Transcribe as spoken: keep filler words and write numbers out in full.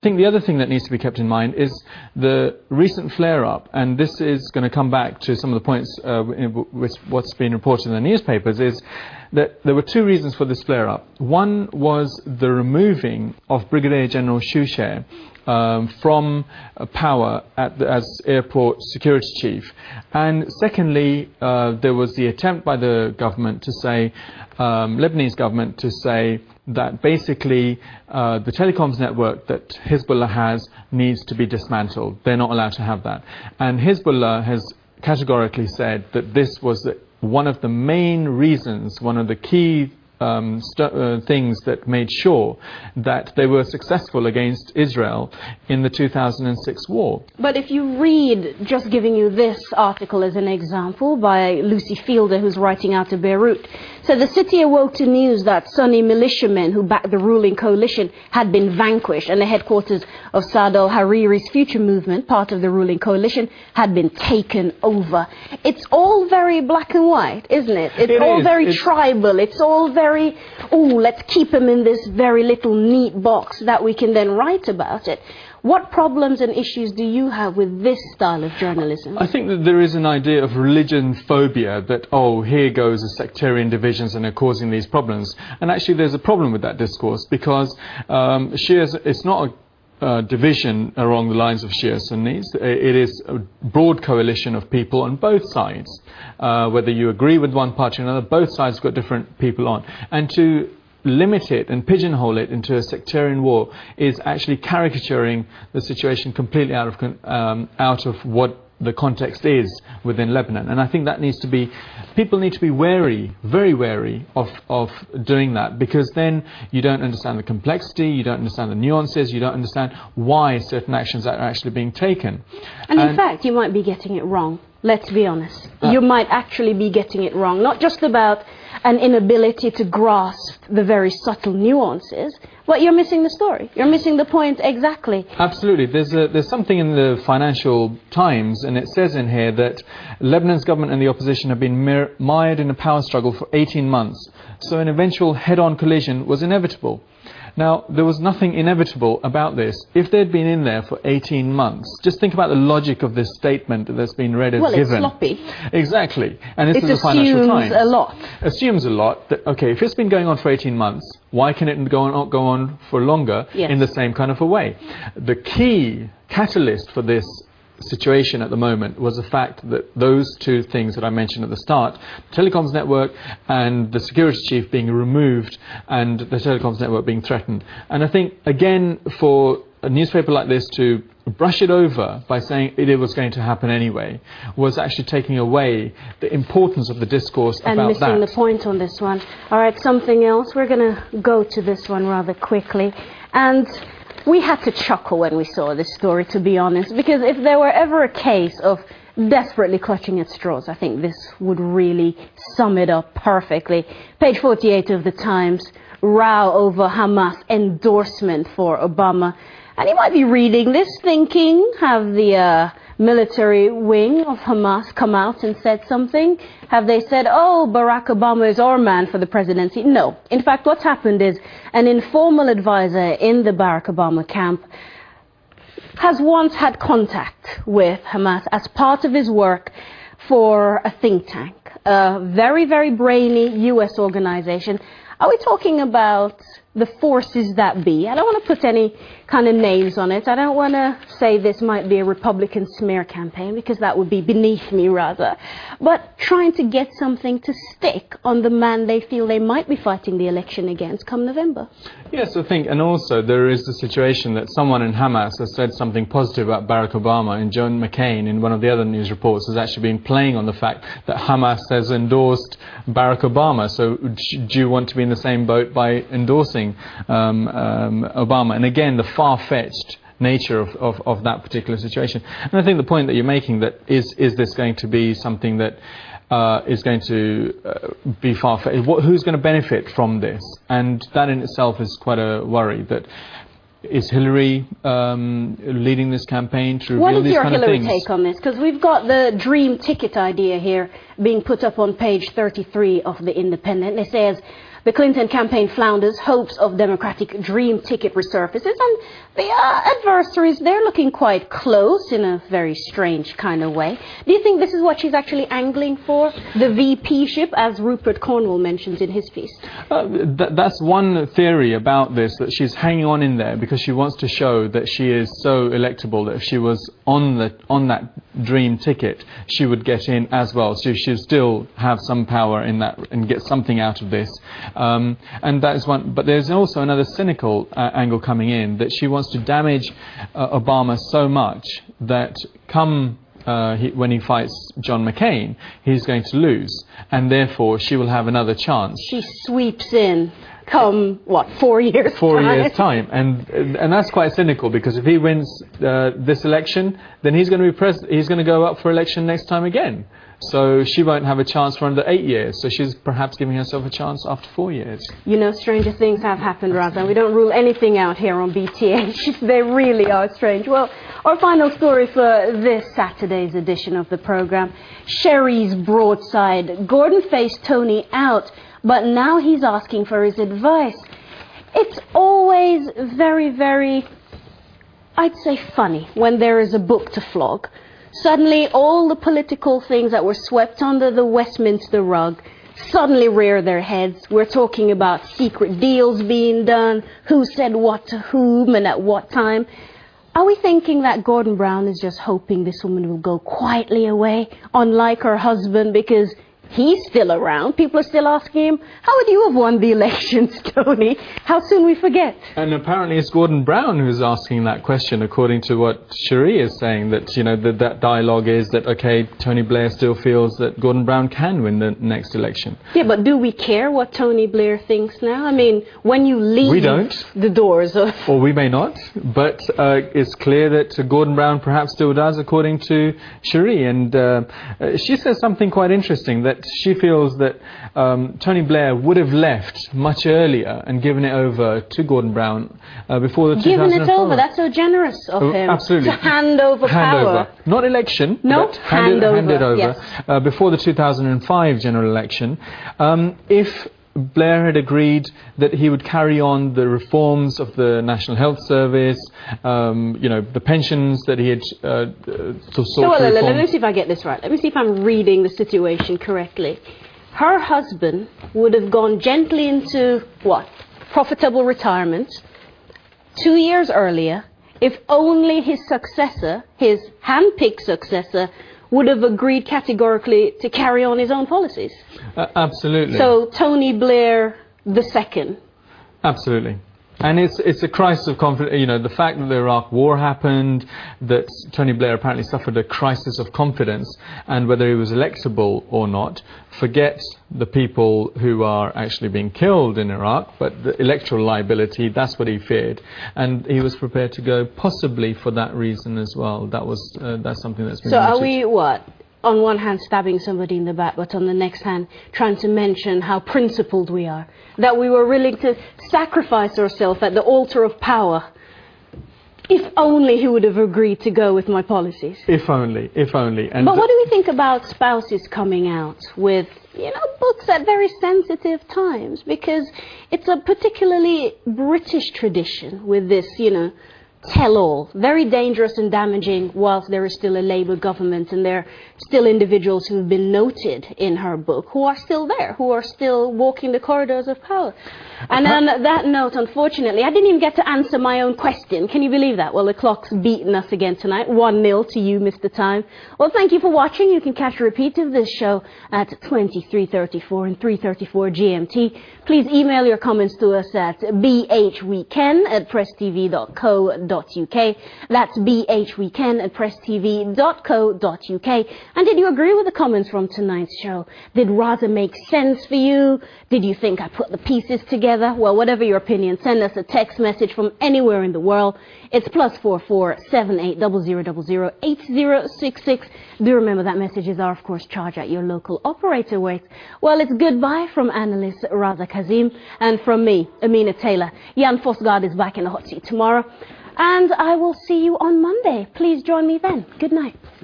I think the other thing that needs to be kept in mind is the recent flare-up, and this is going to come back to some of the points uh, with what's been reported in the newspapers, is that there were two reasons for this flare-up. One was the removing of Brigadier General Shusher um, from uh, power at the, as airport security chief. And secondly, uh, there was the attempt by the government to say, um, Lebanese government to say, that basically uh, the telecoms network that Hezbollah has needs to be dismantled. They're not allowed to have that. And Hezbollah has categorically said that this was one of the main reasons, one of the key um, uh, things that made sure that they were successful against Israel in the two thousand six war. But if you read, just giving you this article as an example by Lucy Fielder, who's writing out of Beirut, so the city awoke to news that Sunni militiamen who backed the ruling coalition had been vanquished, and the headquarters of Saad al-Hariri's future movement, part of the ruling coalition, had been taken over. It's all very black and white, isn't it? It's it all is. very it's tribal. It's all very, oh, let's keep them in this very little neat box that we can then write about it. What problems and issues do you have with this style of journalism? I think that there is an idea of religion phobia, that, oh, here goes the sectarian divisions and are causing these problems. And actually there's a problem with that discourse, because um, Shias, it's not a Uh, division along the lines of Shia Sunnis. It is a broad coalition of people on both sides. Uh, whether you agree with one party or another, both sides have got different people on. And to limit it and pigeonhole it into a sectarian war is actually caricaturing the situation completely out of um, out of what the context is within Lebanon. And I think that needs to be, people need to be wary, very wary of, of doing that, because then you don't understand the complexity, you don't understand the nuances, you don't understand why certain actions are actually being taken. And, and in fact, you might be getting it wrong. Let's be honest. Uh, you might actually be getting it wrong, not just about an inability to grasp the very subtle nuances, but you're missing the story. You're missing the point exactly. Absolutely. There's a, there's something in the Financial Times, and it says in here that Lebanon's government and the opposition have been mired in a power struggle for eighteen months, so an eventual head-on collision was inevitable. Now, there was nothing inevitable about this. If they'd been in there for eighteen months, just think about the logic of this statement that's been read as well, given. Well, it's sloppy. Exactly. And this it is the Financial Times. It assumes a lot. Assumes a lot that, okay, if it's been going on for eighteen months, why can it go on, go on for longer yes. in the same kind of a way? The key catalyst for this situation at the moment was the fact that those two things that I mentioned at the start, the telecoms network and the security chief being removed and the telecoms network being threatened. And I think, again, for a newspaper like this to brush it over by saying it was going to happen anyway was actually taking away the importance of the discourse and about missing that. the point on this one. All right, something else. We're going to go to this one rather quickly. And we had to chuckle when we saw this story, to be honest, because if there were ever a case of desperately clutching at straws, I think this would really sum it up perfectly. Page forty-eight of the Times, row over Hamas endorsement for Obama. And you might be reading this thinking, have the uh, military wing of Hamas come out and said something? Have they said, oh, Barack Obama is our man for the presidency? No. In fact, what's happened is an informal advisor in the Barack Obama camp has once had contact with Hamas as part of his work for a think tank, a very, very brainy U S organization. Are we talking about the forces that be? I don't want to put any kind of names on it. I don't want to say this might be a Republican smear campaign, because that would be beneath me, rather. But trying to get something to stick on the man they feel they might be fighting the election against come November. Yes, I think, and also there is the situation that someone in Hamas has said something positive about Barack Obama, and John McCain, in one of the other news reports, has actually been playing on the fact that Hamas has endorsed Barack Obama. So do you want to be in the same boat by endorsing um, um, Obama? And again, the far-fetched nature of, of, of that particular situation. And I think the point that you're making, that is, is this going to be something that uh, is going to uh, be far-fetched? Who's going to benefit from this? And that in itself is quite a worry. That is Hillary um, leading this campaign to reveal these kind of things? What is your Hillary take on this? Because we've got the dream ticket idea here being put up on page thirty-three of The Independent. It says, The Clinton campaign flounders, hopes of Democratic dream ticket resurfaces, and the uh, adversaries, they're looking quite close in a very strange kind of way. Do you think this is what she's actually angling for? The V P-ship, as Rupert Cornwall mentions in his piece? Uh, th that's one theory about this, that she's hanging on in there because she wants to show that she is so electable, that if she was on the on that dream ticket, she would get in as well. So she'll still have some power in that and get something out of this. Um, and that is one. But there's also another cynical uh, angle coming in, that she wants to damage uh, Obama so much that come uh, he, when he fights John McCain, he's going to lose, and therefore she will have another chance. She sweeps in. Come, what, four years Four time? years' time. And and that's quite cynical, because if he wins uh, this election, then he's going to be pres- he's going to go up for election next time again. So she won't have a chance for under eight years. So she's perhaps giving herself a chance after four years. You know, stranger things have happened, Raza. We don't rule anything out here on B T H. They really are strange. Well, our final story for this Saturday's edition of the program. Sherry's broadside. Gordon faced Tony out, but now he's asking for his advice. It's always very, very, I'd say funny, when there is a book to flog. Suddenly, all the political things that were swept under the Westminster rug suddenly rear their heads. We're talking about secret deals being done, who said what to whom and at what time. Are we thinking that Gordon Brown is just hoping this woman will go quietly away, unlike her husband, because he's still around? People are still asking him, how would you have won the elections, Tony? How soon we forget? And apparently it's Gordon Brown who's asking that question, according to what Cherie is saying, that, you know, that, that dialogue is that, okay, Tony Blair still feels that Gordon Brown can win the next election. Yeah, but do we care what Tony Blair thinks now? I mean, when you leave we don't. the doors of... Or we may not, but uh, it's clear that uh, Gordon Brown perhaps still does, according to Cherie. And uh, uh, she says something quite interesting, that she feels that um, Tony Blair would have left much earlier and given it over to Gordon Brown uh, before the two thousand four. Given it over, that's so generous of Oh, him. absolutely. To hand over hand power. Over. Not election, No, but hand handed, over, handed over yes. uh, before the two thousand five general election. Um, if Blair had agreed that he would carry on the reforms of the National Health Service, um, you know, the pensions that he had uh, uh, to So, well, to let, reform. let me see if I get this right. Let me see if I'm reading the situation correctly. Her husband would have gone gently into, what, profitable retirement two years earlier if only his successor, his hand-picked successor, would have agreed categorically to carry on his own policies. Uh, absolutely. So Tony Blair the second. Absolutely. And it's it's a crisis of confidence. You know, the fact that the Iraq War happened, that Tony Blair apparently suffered a crisis of confidence, and whether he was electable or not, forget the people who are actually being killed in Iraq, but the electoral liability, that's what he feared. And he was prepared to go possibly for that reason as well. That was uh, that's something that's been So noted. are we, what, on one hand stabbing somebody in the back, but on the next hand trying to mention how principled we are? That we were willing to sacrifice ourselves at the altar of power. If only he would have agreed to go with my policies. If only, if only. And but what do we think about spouses coming out with, you know, books at very sensitive times? Because it's a particularly British tradition with this, you know, tell-all, very dangerous and damaging whilst there is still a Labour government, and there are still individuals who have been noted in her book who are still there, who are still walking the corridors of power. And on that note, unfortunately, I didn't even get to answer my own question. Can you believe that? Well, the clock's beaten us again tonight, one nil to you, Mister Time. Well, thank you for watching. You can catch a repeat of this show at twenty-three thirty-four and three thirty-four G M T. Please email your comments to us at bhweekend at presstv dot co dot uk. That's bhweekend at presstv dot co dot uk. And did you agree with the comments from tonight's show? Did Raza make sense for you? Did you think I put the pieces together? Well, whatever your opinion, send us a text message from anywhere in the world. It's plus four four seven eight zero zero zero zero eight zero six six. Do remember that messages are, of course, charged at your local operator rate. Well, it's goodbye from analyst Raza Kazim and from me, Amina Taylor. Jan Fosgaard is back in the hot seat tomorrow. And I will see you on Monday. Please join me then. Good night.